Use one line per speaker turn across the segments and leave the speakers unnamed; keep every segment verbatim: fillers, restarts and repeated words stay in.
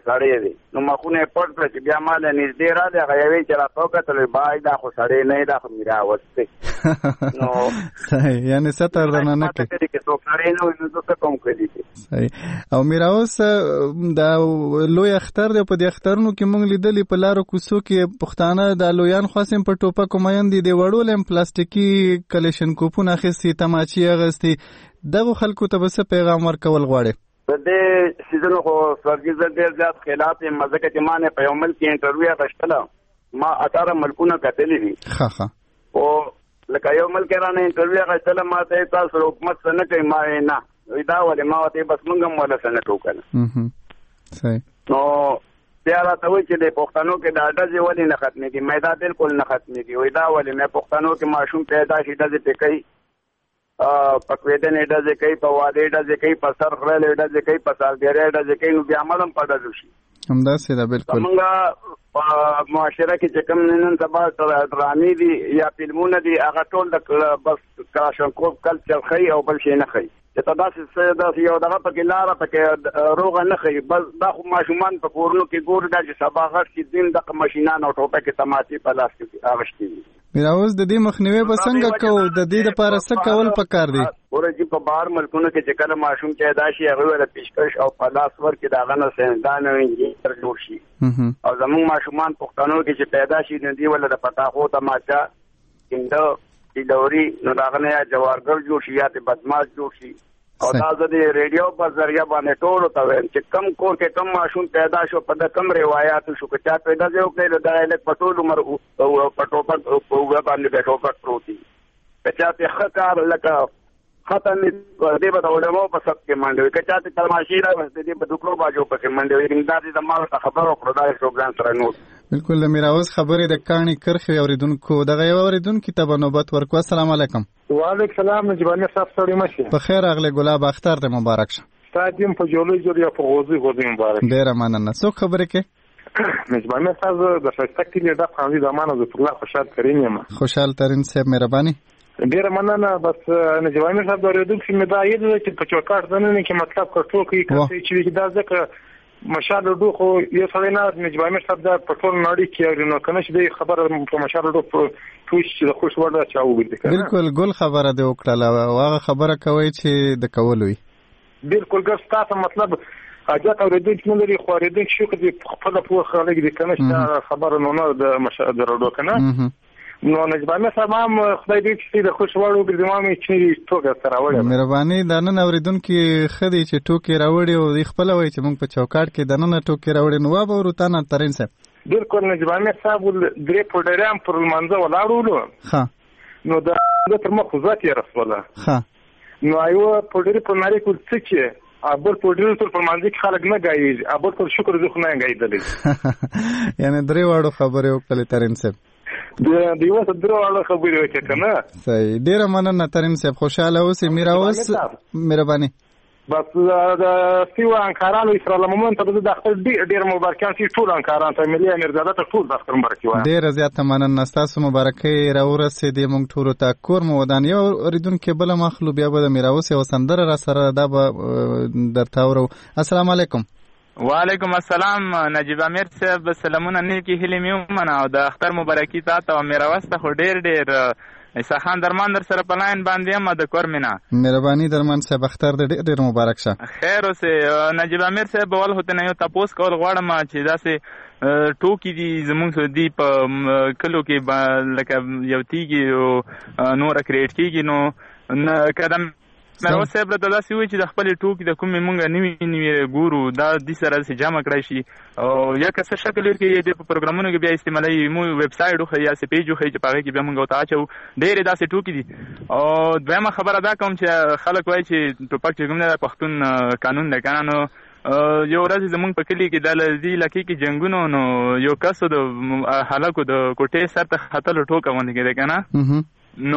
سړی دی. نو مخونه پټ کړ چې بیا ما له نږدې راځي هغه یوې چې راته وکتل بای دا خو سړی نه دا خو میراوس دی. نو
صحیح یعنی ستر دنه نه
کوي چې څوک سړی نه وي نو څه کوم کوي.
صحیح. او میراوس دا لوی اختر دی په دې اخترونو کې موږ لیدلې په لارو کوڅو کې پښتانه د لویان خاصم په ټوپک مېندې دی وړول هم پلاستیکي کلیشن کوپونه اخیستي تماچي اغستی دغه خلکو ته به څه پیغام ورکول غواړي؟
د دې سیزن خو سرګي زر ډېر زیات خلاف یې مزه کې ما نه په یو ملک کې انټرویو غشتله ما اټاره ملکونه کتلې دي.
ښه ښه.
او لکه یو ملک رانه انټرویو غشتله ما ته تاسو حکومت څه نه کوي ما نه وی دا ولې ما ته بس موږ هم ولا څه نه ټوکل.
صحیح.
نو بیا راته وایي چې د پښتنو کې دا ډزې ولې نه ختمېږي مې دا بالکل نه ختمېږي. وی دا ولې مې پښتنو کې ماشوم پیدا شي ډزې پې کوي پکویدنې ډزې کوي په واده ډزې کوي په سر خړلې ډزې کوي په سالګرۍ ډزې کوي نو بیا عمل هم په ډزو شي.
همداسې ده بالکل.
زمونږ په معاشره کې چې کوم نن سبا ډرامې دي یا فلمونه دي هغه ټول د بس کلاشنکوف کلچر ښیي او بل شی نه ښیي چې ته داسې څه داسې یو دغه پکې لاره پکې روغه نه ښیي. بس دا خو ماشومان په کورونو کې ګوري دا چې سبا غټ کې دین دغه ماشینان او ټوپکې تماچې په لاس کې اغشتي دي.
میراوس د دې مخنیوي به څنګه کوو د دې لپاره څه کول پکار دي؟
ورته په بهر ملکونو کې چې کله ماشوم پیدا شي هغه ول پیشکش او په لاس ورکې دا غنه سندان او انجینر جوړ شي. او زموږ ماشومان پښتنو کې چې پیدا شي نو دی ول د پتاخو تماچا کیندو دیلوري نو دا غنه یا جوارګر جوړ شي یا ته بدماش جوړ شي. او دا د ریډیو په ذریعہ باندې ټول ته ویم چې کم کور کې کم ماشوم پیدا شو په د کم روایت شو که چا پیدا جو کړي دا الک پټول عمر او پټو پټ او باندې بیٹو پټ پروتي که چا ته خکار لکه ختم دې په علماء په سب کې منډوي که چا ته تماشې را وسته دې په دکړو باجو په منډوي رنګدار دې د مال خبرو کړو دا پروګرام سره نو
بالکل میراوس خبرې د کاڼي کرخي اوریدونکو دغه یو اوریدونکو ته نوبت ورکو. السلام علیکم.
وعلیکم السلام نجبانی صاحب سړی مشه.
په خیر اغله ګلاب اختر ته مبارک شه.
ستادیم په جوړې جوړې په غوځي غوځي مبارک.
ډیر مننه. څو خبرې کې
نجبانی صاحب د شایسته کې د خانوي زمانه د الله خوشحال ترين یم.
خوشحال ترين صاحب مهرباني.
ډیر مننه. بس نجبانی صاحب د اوریدونکو مې دا یاد چې په چوکاټ دنه کې مطلب کړو کې چې دا ځکه مشال ډو خو یو څه نه نجبانی صاحب دا پټول نړۍ کې نو کنه چې د خبر په مشال ډو توش د خوش ورده چاو وګړي. بالکل
ګل خبره دی وکړه او هغه خبره کوي چې د کول وي.
بالکل ګر تاسو مطلب اجازه اوریدونکو نه لري خو اوریدونکو شو کې خپل په خلک دي کنه چې خبر نه نه د مشال ډو کنه نو نجبانی صاحب هم خدای دې چې د خوش وړو ګرځمامي چې توګه سره وړي.
مهرباني د نن اوریدونکو خدي چې ټوکی راوړي او د خپل وای چې موږ په چوکاټ کې د نن ټوکی راوړي نو واب ورتانه ترين صاحب.
بالکل نجبانی صاحب درې پډرام پر منځه ولاړولو.
ها
نو د تر مخ ذات یې رسوله.
ها
نو ایو پډری په ناري کول څه چې ابل پډری تر پر منځه کې خلک نه گایي ابل پر شکر زه خو نه گایدلې.
یعنی درې واړو خبرې وکړلې ترين صاحب.
د دیو څه درو اړه خبرې وکړه کنه.
صحیح. ډیر مننه ترين صاحب. خوشاله اوسئ. میراوس مهرباني.
بس د سیو انکارانو اسرائیل مومن ته د خپل ډیر مبارکان سي ټول انکاران ته ملي امرزاده ته ټول د خپل مبارکي وایي. ډیر
زیات مننه. تاسو مبارکي راورسې د مونږ ټول ته کور مو ودان یو ریدونکو بل مخلو بیا به د میراوس او سندره را سره دا به درتاورو. السلام علیکم.
وعلیکم السلام نجیب امیر صاحب. سلامونه نیکی هیله مې ومنه او د اختر مبارکي تاسو او میراوس ته خو ډیر ډیر ایساخان درمان در سره پلاین باندې هم د کور مینا.
مهرباني درمان صاحب اختر دې ډیر مبارک شه.
خیر اوسه نجیب امیر صاحب ول هوته نه یو تاسو کول غواړم چې داسې ټوکی دي زمونږ دی په کلو کې لکه یو تیږي او نور کریټ کیږي نو کدم مې صاحب له داسې وی چې د خپل ټوکی د کومې مونږ نیوي نیوي ګورو دا د سره سره جمع کړی شي او یا که څه شکل ورکړي د پروګرامونو کې بیا استعمالي مو ویب سټ خو یا سي پیج خو چې پاره کې بیا مونږ وتا چو ډېر داسې ټوکی دي. او دویمه خبره دا کوم چې خلک وایي چې ټوپک چې کوم نه پښتون قانون نه کنه نو یو ورځ زمونږ په کلی کې د لذي لکه کې جنگونو نو یو کس د هلاکو د کوټې سر ته خطر ټوکا باندې کېده کنه نو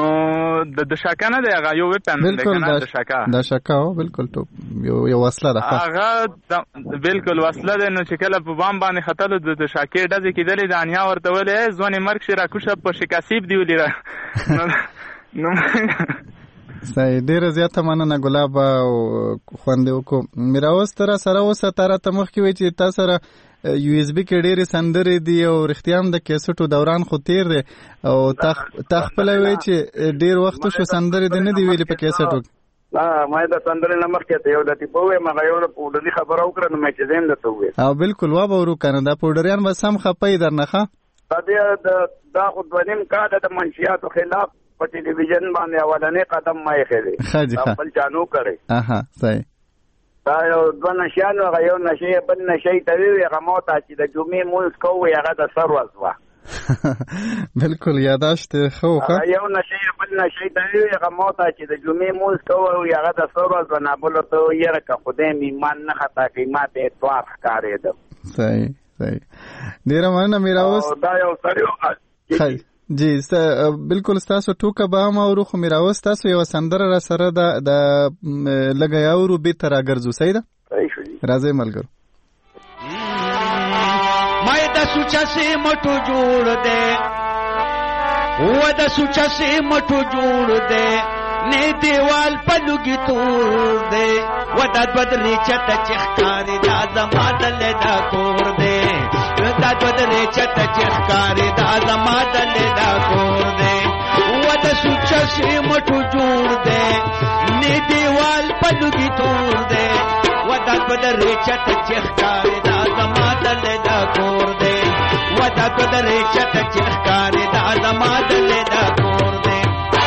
د د شاکا نه دی هغه یو وپن دی کنه د شاکا
د شاکا او بالکل ټوپ یو یو وسله ده
هغه بالکل وسله ده نو چې کله په بام باندې خطر د د شاکې ډزې کېدلې د انیا ورته ولې ځواني مرګ شي را کوشه په شکاسیب دی ولې نو
صحیح ډیره زیاته مننه ګلاب او خوند وکړو میراوس تر سره اوسه تر ته مخ کې وی چې تاسو سره یو اس بي کې ډېرې سندرې دي او رښتیا هم د کیسټو دوران خو تیر دی او تا خپل وی چې ډېر وخت شو سندرې د نه دی ویلې په کیسټو
لا ما د سندرې نه مخکې ته یو د ټیپو ما یو د پوډري خبره وکړه نو مې چې زم درته وې او
بالکل وا به ورو کنه دا پوډریان به سم خپې درنه
دا دا خو دنیم کاده د منشیاتو خلاف په ټلویزیون باندې اولنې قدم ما یې خېلې خپل چانو کړي
اها صحیح
دا یو دوه نشانو غيو نشي بل نشي توی هغه موته چې د جمعې مونږ کوو هغه د سر وځوا
بالکل یاداشت خو خو
یو نشي بل نشي توی هغه موته چې د جمعې مونږ کوو هغه د سر وځوا نه بل ته یې راکه خدای ایمان نه خطا قیمت اتوار ښکارې ده
صحیح صحیح ډیر مننه میراوس
دا یو سره
جی بالکل تاسو ټوکه به ما ورو خو میراوس تاسو یو سندره را سره د د لګیاورو به تر اگرزو صحیح ده راځي ملګرو
مې د سوچا سي مټو جوړ دے و د سوچا سي مټو جوړ دے نه دیوال پلوګي تور دے و د بدري چت چخکاري دا زما دل دا کور دے دا بدري چت چخکاري دا زما دل دا کور دے و د سوچا سي مټو جوړ دے نه دیوال پلوګي تور دے و د بدري چت چخکاري دا زما دل دا کور دے و د بدري چت چخکاري دا زما دل دا کور دے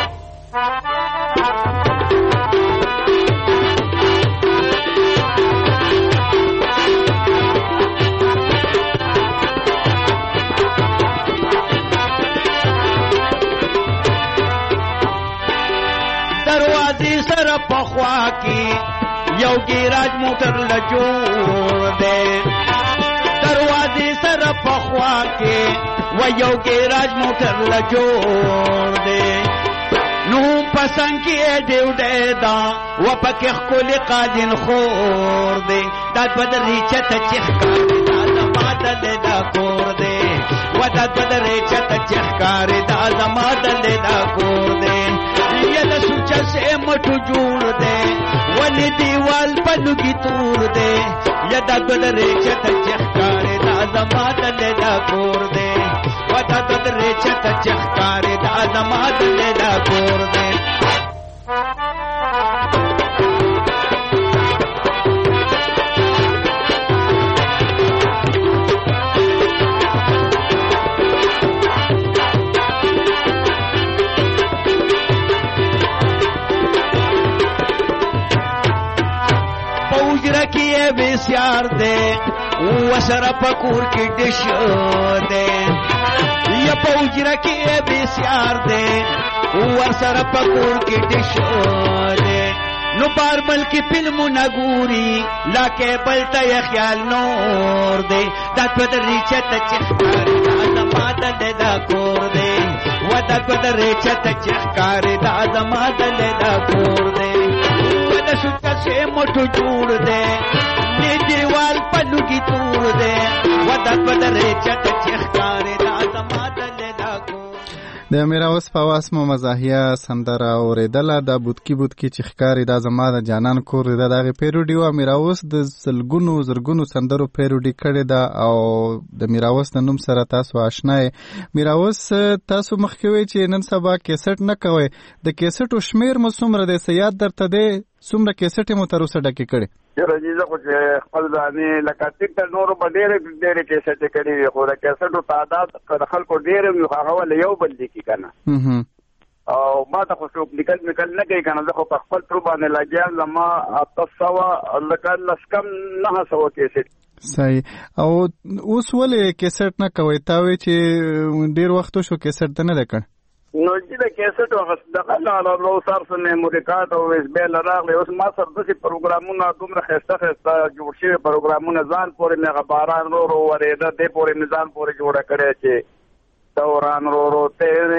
دروازې سره پخوا کې یو ګیراج موټر لجوړ دے دروازې سره پخوا کې و یو ګیراج موټر لجوړ دے نو پسند کې دیو دې دا و پکې خپل قادن خور دے دا بدري چت چخکار دا زما دل دا کور دے و دا بدري چت چخکار دا زما دل دا کور دے د سوچا سے مټو جوړ دے ولې دیوال پلوګي تور دے یا د بدرې چت چخکارې دا زما دل دا کور دے و دا بدرې چت چخکارې دا زما دل دا کور دے کیے بسیار دے وسر پکور کی ڈش دے یا پوجر کیے بسیار دے وسر پکور کی ڈش دے نو باربل کی فلم نگوری لا کے بلتا یا خیال نور دے دات بدری چت چخکار دا زما دل دا کور دے و دات بدری چت چخکار دا زما دل دا کور دے د سوچا سے مټو جوړ دے نی دیوال پلوګي تور دے و د بدرې چت چخکارې دا زما دل دا کو
د میراوس فواس مو مزاحیه سندره اوریدله د بوتکی بوتکی چخکارې دا زما د جانان کور دا دغه پیروډي و میراوس د سلګونو زرګونو سندرو پیروډي کړي دا او د میراوس د نوم سره تاسو آشنا یې میراوس تاسو مخکوي چې نن سبا کیسټ نه کوي د کیسټو شمیر مو څومره دی سیاد درته دی څومره کیسټ مو تر اوسه ډکې کړي
رجیزه خو چې خپل ځانې لکه ټیک ته نورو به ډېرې ډېرې کیسټې کړي وي خو د کیسټو تعداد د خلکو ډېر وي خو هغه ولې یو بل لیکي که نه او ما ته خو څوک لیکل میکل نه کوي که نه زه خو په خپل ترو باندې لګیا زما اته سوه لکه لس کم نهه سوه کیسټ
صحیح او اوس ولې کیسټ نه کوئ تا وایي چې ډېر وخت شو کیسټ ته نه دی کړ
نو چې د کیسټ او دغه لاله سر سره میموریکارډ او اس بیل راغلی اوس ما سره داسې پروګرامونه دومره ښایسته ښایسته جوړ شوي پروګرامونه ځان پورې مې هغه باران رو رو ورېده دې پورې مې ځان پورې جوړه کړې چې دوران رو رو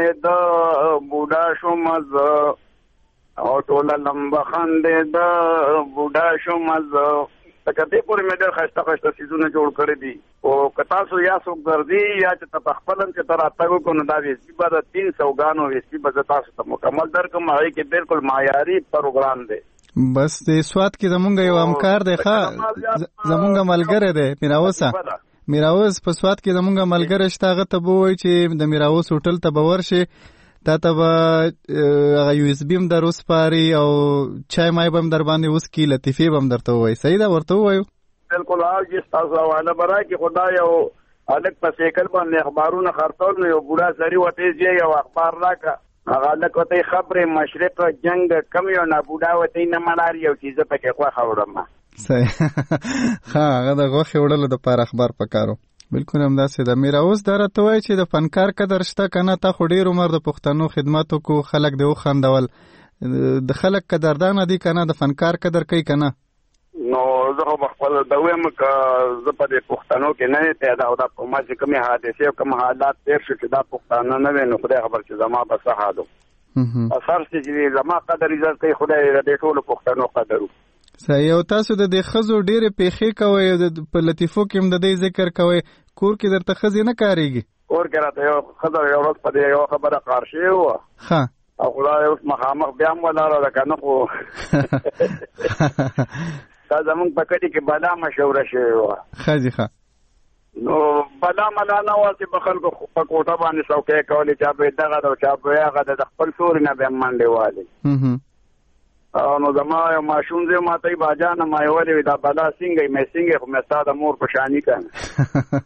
تېرېده بوډا شوم زه او ټوله لمبه خندېده بوډا شوم زه تکته پورې مې ډېر خسته خسته سيزونه جوړ کړی دي او کتا سو یا سو ګرځي یا چې تخپلن چې تر اتاګو کو نه دا ویسي بعد تین سو غانو ویسي به تاسو ته مکمل درکم هغه کې بالکل معیاري پروګرام دی. بس د سواد کې زمونږ یو همکار دی ښا زمونږ ملګری دی میراوسا میراوس په سواد کې زمونږ ملګری شته هغه ته به وایي چې د میراوس هوټل ته به ورشي تا ته به هغه یو اس بي هم در وسپاري او چای مای به هم در باندې وسکي لطیفې به هم درته ووایي. صحیح ده ورته ووایو بالکل هغه ستاسو حواله به راکړي خو دا یو هلک په سیکل باندې اخبارونه خرڅول نو یو بوډا سړي ورته یې یو اخبار راکړه هغه هلک ورته خبرې مشرق جنګ کم یو نه بوډا ورته نه ملار یو چیزه پکې غوښه وړم. صحیح ښه هغه د غوښې وړلو دپاره اخبار پکارو. بالکل همداسې ده. میراوس دا راته وایي چې د فنکار قدر شته که نه تا خو ډېر عمر د پښتنو خدمت وکړو خلک دې وخندول د خلک قدردانه دي که نه د فنکار قدر کوي که نه؟ نو زه خو به خپل د وایم که زه په دې پښتنو کې نه یم پیدا او دا په ما چې کومې حادثې او کوم حالات تېر شو چې دا پښتانه نه وي نو خدای خبر چې زما به څه حال و اثر چې زما قدر عزت کوي خدای د دې ټولو پښتنو قدر و. صحیح. او تاسو د دې ښځو ډېرې پیښې کوئ په لطیفو کې هم د دې ذکر کوئ کور کې درته ښځې نه کارېږي؟ کور کې راته یو ښځه یو ورځ په دې یوه خبره قار شوې وه ښه او خدای اوس مخامخ بیا هم ولاړه ده که نه خو دا زمونږ په کلي کې بلا مشهوره شوې وه ښځې ښه نو بلا ملا نه وه چې په خلکو په کوټه باندې څوکۍ کولې چا به یې دغه ده او چا به یې هغه ده د خپل سوري نه به یې منډې والې او نو زما یو ماشوم دی ما ته یې باجانه ما یې ولې دا بلا څنګه مې څنګه خو مې ستا د مور په شاني کنه.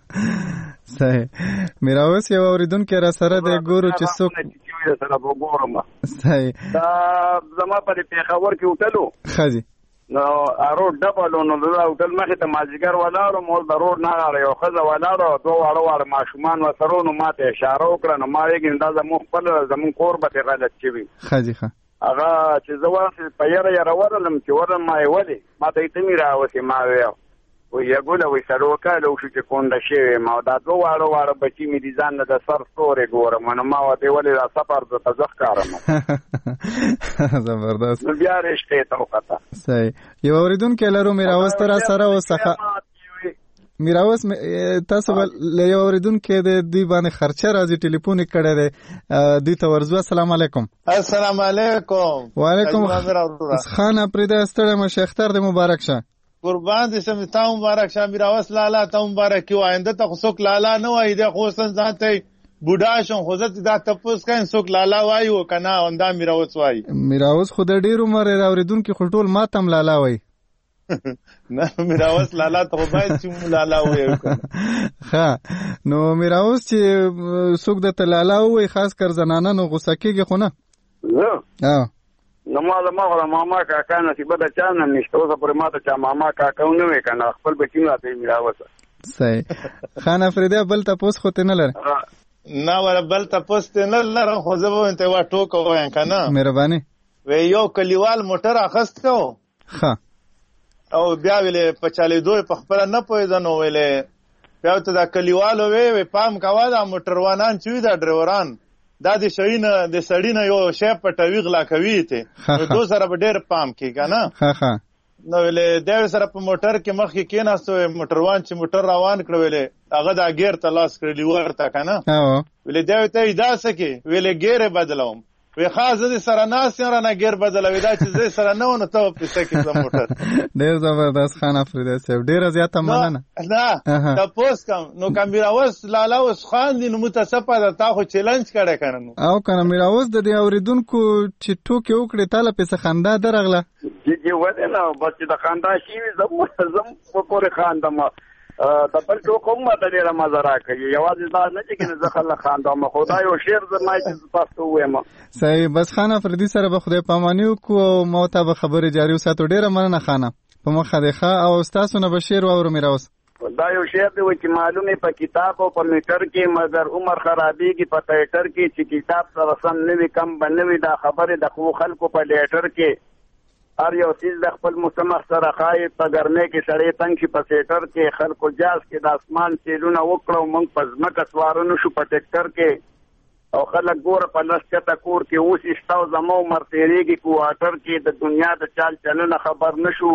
صحیح. میراوس یو اورېدونکی را سره دی ګورو چې څوک سره به ګورم. صحیح. دا زما په دې پېښور کې هوټل و ښه جي نو روډ ډبل و نو دا هوټل مخې ته مازدیګر ولاړم اوس د روډ نه غاړه یو ښځه ولاړه دوه واړه واړه ماشومان ورسره و نو ما ته اشاره وکړه نو ما ویږي دا زموږ خپل زموږ کور به ترې غلط شوي ښه جي ښه هغه چې زه واسې په یره یره ورلم چې ورلم ما یې ولې ما ته یې ته مې راوسې ما وی وی یګوله وی سړی وکاله وشو چې کونډه شوې یم او دا دوه واړه واړه بچي مې دي ځان نه د سر ستورې ګورم نو ما ورته یې ولې دا سفر درته زه ښکارم زبردست نو بیا رشتې ته وکته. صحیح. یو اورېدونکی لرو میراوس ته را سره اوسه میراوس تاسو له یو اورېدونکی د دوی باندې خرچه راځي ټلیفون یې کړی دی دوی ته ورځو. السلام علیکم. السلام علیکم. وعلیکم خان اپریده ستړی م شیختر دی مبارک شه. قربان دې شم تا مبارک شه میراوس لالا ته مبارک وي آینده ته خو څوک لالا نه وایي دی خو اوسن ځان ته بوډا شم خو زه دا تپوس کوم څوک لالا وایي او که نه همدا میراوس وایي. میراوس خو د ډېر عمر اورېدونکي خو ټول ما ته هم لالا وایي نه میراوس لالا ته خو باید چې لالا ووایو ښه نو میراوس چې څوک درته لالا ووایي خاص کر زنانه نو غوسه کېږي خو نه زه نو ما زما خو د ماما کاکا نصیبه د چا نه نشته اوسه پورې ما ته چا ماما کاکا ونه وایي که نه خپل بچي راته یې میراوسه. صحیح. خان افریده بل تپوس خو ته نه لره؟ نه وره بل تپوس ته نه لرم خو زه به ورته یوه ټوکه ووایم که نه مهرباني وی یو کلیوال موټر اخیستی و ښه او بیا ویلې په چالېدو یې په خپله نه پوهېده نو ویلې بیا ورته دا کلیوالو وی وی پام کوه دا موټروانان چې وي دا ډریوران دا د سړي نه د سړي نه یو شی پټوي غلا کوي ته نو دو سره به ډېر پام کوي که نه نو ویلې دی سره په موټر کې مخکې کېناستو موټروان چې موټر روان کړه ویلې هغه دا ګیر ته لاس کړی لیور ته که نه ویلې دی ورته یې دا څه کې ویلې ګیر یې بدلوم وی خاص زه دې سره ناست یم رانه ګیر بدلوي دا چې زه سره نه و نو ته به پیسه کې زه موټر. ډېر زبردست خان افریدی صاحب ډېره زیاته مننه. نه تپوس کوم نو که میراوس لالا اوس خاندي نو متصفه ده تا خو چیلنج کړی که نه او که نه میراوس د دې اورېدونکو چې ټوکې وکړې تا له پسې خندا درغله جي ولې نه بس چې د خندا شي وي زه زم په پورې خاندم د بل ټوکو هم ماته ډېره مزه راکوي یوازې دا نه چې که زه خلک خاندم خو دا یو شعر زما چې تاسو ته ووایم. صحیح. بس خان افریدي سره به خدای پاماني وکړو او ما ته به خبرې جاري وساتو. ډېره مننه خانه په مخه دی ښه او ستاسو نه به شعر واورو میراوس. دا یو شعر دی چې معلومې په کتاب او په میټر کې مګر عمر خرابېږي په ټیټر کې چې کتاب سره سم نه وي کم به نه وي دا خبرې د خو خلکو په لیټر کې هر یو څیز د خپل مستمخ سره ښایي په ګرمۍ کې سړی تنګ شي په سیټر کې خلکو جاز کې د اسمان سیلونه وکړو موږ په ځمکه سواره نه شو په ټیکټر کې او خلک ګوره په لسکته کور کې اوس شته او زما عمر تېرېږي کوارټر کې د دنیا د چال چلنه خبر نه شو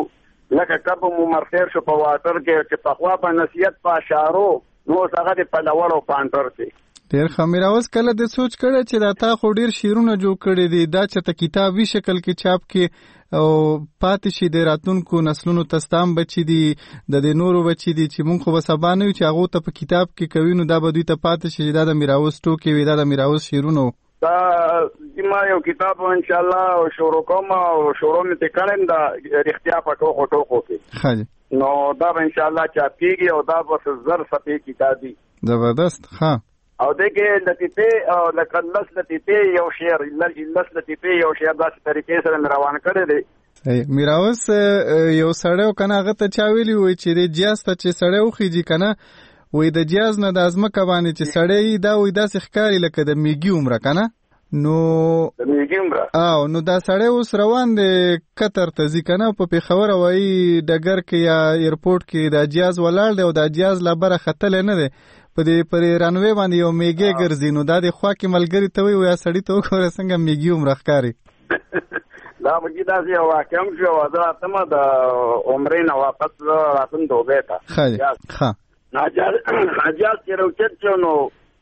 لکه کب مو مرخیر شو په واټر کې چې په خوا په نصیحت په اشارو نو هغه د پلوړ او پانټر کې
ډیر خمیر اوس کله د سوچ کړه چې دا تا خو ډیر شیرونه جوړ کړي دي دا چې ته کتابي شکل کې چاپ کې او پاتې شي د راتلونکو نسلونو تستام بچي دي د د نورو بچي دي چې مونږ خو به سبا نه یو چې هغه ته په کتاب کې کوي نو دا به دوی ته پاتې شي دا د میراوس ټوکې وي دا د میراوس شیرونه
دا ما یو کتاب ان شاء الله شروع کوم او شروع مې ته کړم دا اختیار په ټوکو ټوکو کې
ښه
نو دا ان شاء الله چاپ کیږي او دا به زر صفحې کتاب دي
زبردست ښه
او دغه لطیفه او لکلس لطیفه یو شعر لس لطیفه یو شعر داسې طریقې سره روان کړی دی
میراوس یو سړیو کنه هغه ته چا ویلی وای چې د جیاز ته چې سړیو خيږي کنه وای د جیاز نه د ازمکه باندې چې سړی دا وای داسې ښکاری لکه د میګي عمره کنه نو
د میګي عمره
او نو دا سړی اوس روان دی قطر ته ځي کنه په پیښور وای ډګر کې یا ایرپورټ کې د جیاز ولاړ دی او د جیاز لبره خطل نه دی په دې پر رانوي باندې یو میګي ګرځي نو دا د خوا کې ملګری ته وي یا سړی ته وګوره څنګه میګي عمره ښکاری
دا مګي دا یو واقعم شو دا تمه د عمرې نه واپس راتم دوبه تا
ښه ښه
ناجاز ناجاز چې روچت نو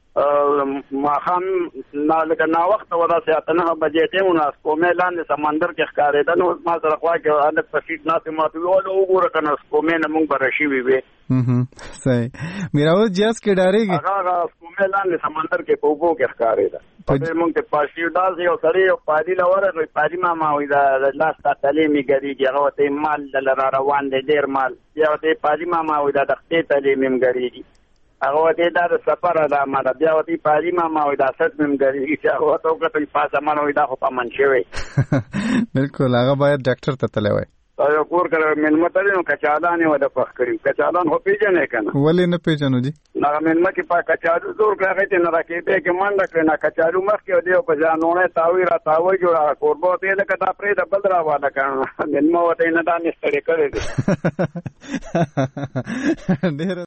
ما هم نا لکه نا وخت ودا ساعتنه بجې ته مونږ کومه لاندې سمندر کې ښکارېده نو ما سره خوا کې الګ پسیټ ناسه ما ته وګوره کنه کومه نه مونږ برشي وي وي
هم صحیح میراوس جیاز کې ډارېږي
هغه کومه لاندې سمندر کې په وګو کې ښکارېده په مونږ ته پاشي داس یو سړی یو پادي لوره پادي ما ما وې دا لاس ته تعلیمي ګریږي هغه ته مال دل روان دی ډیر مال یو ته پادي ما ما وې دا دختې تعلیمي ګریږي هغه ته دا سفر دا ما بیا وتی پادي ما ما وې دا ست مم ګریږي چې هغه ته کته پاسه ما وې دا خو په منشوي
بالکل هغه باید ډاکټر ته تللی وای
یو کور کړه مېلمه ته نو کچالان یې ودا پخ کړی کچالان هو پیژنې کنه
ولې نه پیژنو دي
نه مېلمه کې په کچالو زور کړه ته نه راکې ته کې منډه کړه کچالو مخ کې دی په ځانونه تاوی را تاوی جوړه قربو ته له کته پرې د بل را واده کړه مېلمه وته نه دا نستړي کړی دی
ډېر